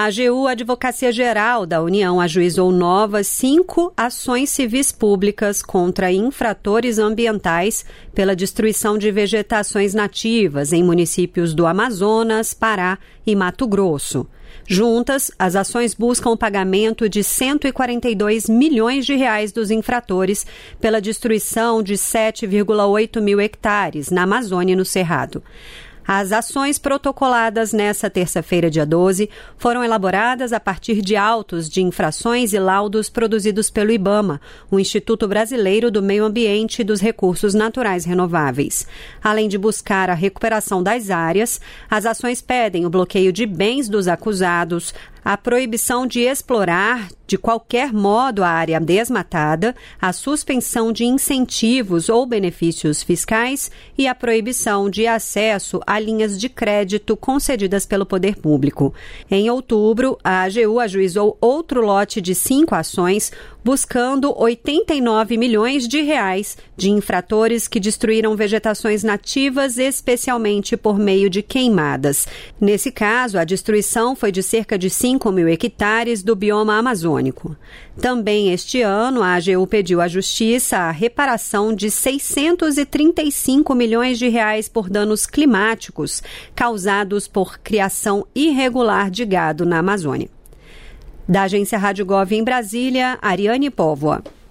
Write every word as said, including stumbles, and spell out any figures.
Na A G U, a Advocacia Geral da União ajuizou novas cinco ações civis públicas contra infratores ambientais pela destruição de vegetações nativas em municípios do Amazonas, Pará e Mato Grosso. Juntas, as ações buscam o pagamento de cento e quarenta e dois milhões de reais dos infratores pela destruição de sete vírgula oito mil hectares na Amazônia e no Cerrado. As ações protocoladas nesta terça-feira, dia doze, foram elaboradas a partir de autos de infrações e laudos produzidos pelo IBAMA, o Instituto Brasileiro do Meio Ambiente e dos Recursos Naturais Renováveis. Além de buscar a recuperação das áreas, as ações pedem o bloqueio de bens dos acusados, a proibição de explorar de qualquer modo a área desmatada, a suspensão de incentivos ou benefícios fiscais e a proibição de acesso a linhas de crédito concedidas pelo poder público. Em outubro, a A G U ajuizou outro lote de cinco ações, buscando oitenta e nove milhões de reais de infratores que destruíram vegetações nativas, especialmente por meio de queimadas. Nesse caso, a destruição foi de cerca de cinco mil hectares do bioma amazônico. Também este ano, a A G U pediu à Justiça a reparação de seiscentos e trinta e cinco milhões de reais por danos climáticos causados por criação irregular de gado na Amazônia. Da Agência Rádio Gov em Brasília, Ariane Póvoa.